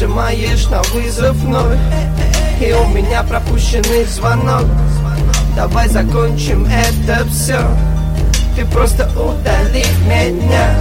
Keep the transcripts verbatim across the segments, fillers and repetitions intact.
Нажимаешь на вызов вновь, и у меня пропущенный звонок. Давай закончим это все, ты просто удали меня.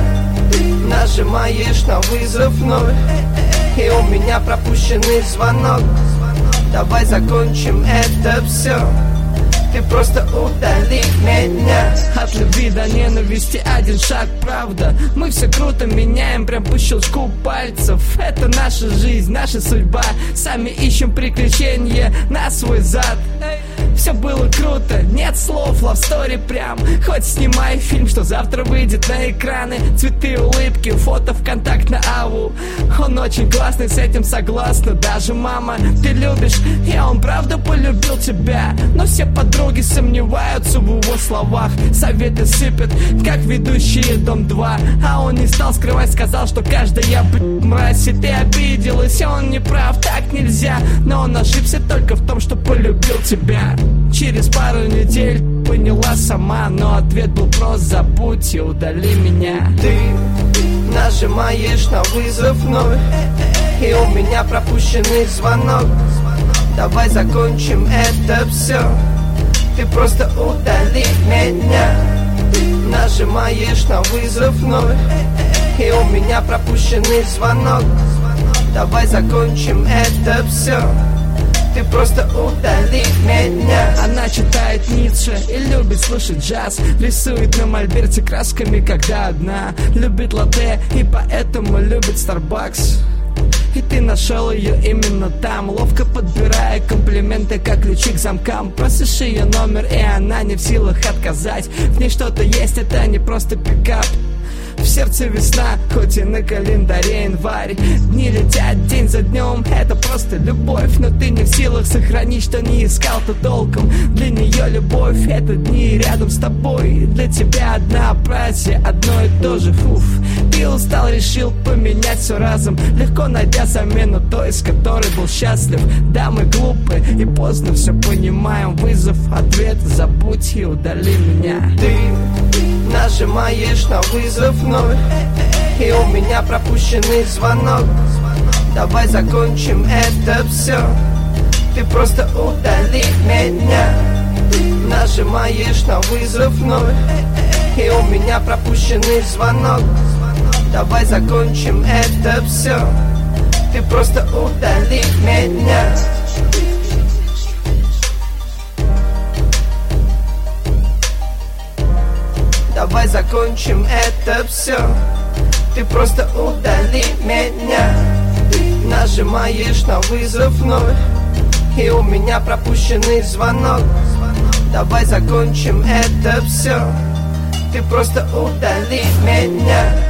Нажимаешь на вызов вновь, и у меня пропущенный звонок. Давай закончим это все, ты просто удали меня. От любви до ненависти один шаг, правда. Мы все круто меняем, прям по щелчку пальцев. Это наша жизнь, наша судьба. Сами ищем приключения на свой зад. Все было круто, нет слов, love story прям. Хоть снимай фильм, что завтра выйдет на экраны. Цветы, улыбки, фото ВКонтакт на аву. Он очень классный, с этим согласна даже мама. Ты любишь, и он правда полюбил тебя. Но все подруги сомневаются в его словах. Советы сыпят, как ведущие Дом два. А он не стал скрывать, сказал, что каждая б***ь мразь. И ты обиделась, и он не прав, так нельзя. Но он ошибся только в том, что полюбил тебя. Через пару недель поняла сама, но ответ был прост: забудь и удали меня. Ты нажимаешь на вызов вновь, и у меня пропущенный звонок. Давай закончим это все, ты просто удали меня. Нажимаешь на вызов вновь, и у меня пропущенный звонок. Давай закончим это все, ты просто удали меня. Она читает Ницше и любит слушать джаз. Рисует на мольберте красками, когда одна. Любит латте и поэтому любит Starbucks. И ты нашел ее именно там, ловко подбирая комплименты, как ключи к замкам. Просишь ее номер, и она не в силах отказать. В ней что-то есть, это не просто пикап. В сердце весна, хоть и на календаре январь. Дни летят день за днем, это просто любовь. Но ты не в силах сохранить, что не искал-то толком. Для нее любовь — это дни рядом с тобой. Для тебя однообразие, одно и то же, фуф. Ты устал, решил поменять все разом, легко найдя замену той, с которой был счастлив. Да, мы глупы и поздно все понимаем. Вызов, ответ, забудь и удали меня. Ты нажимаешь на вызов вновь, и у меня пропущенный звонок. Давай закончим это все, ты просто удали меня. Нажимаешь на вызов вновь, и у меня пропущенный звонок. Давай закончим это все, ты просто удали меня. Давай закончим это все, ты просто удали меня. Нажимаешь на вызов вновь, и у меня пропущенный звонок. Давай закончим это все, ты просто удали меня.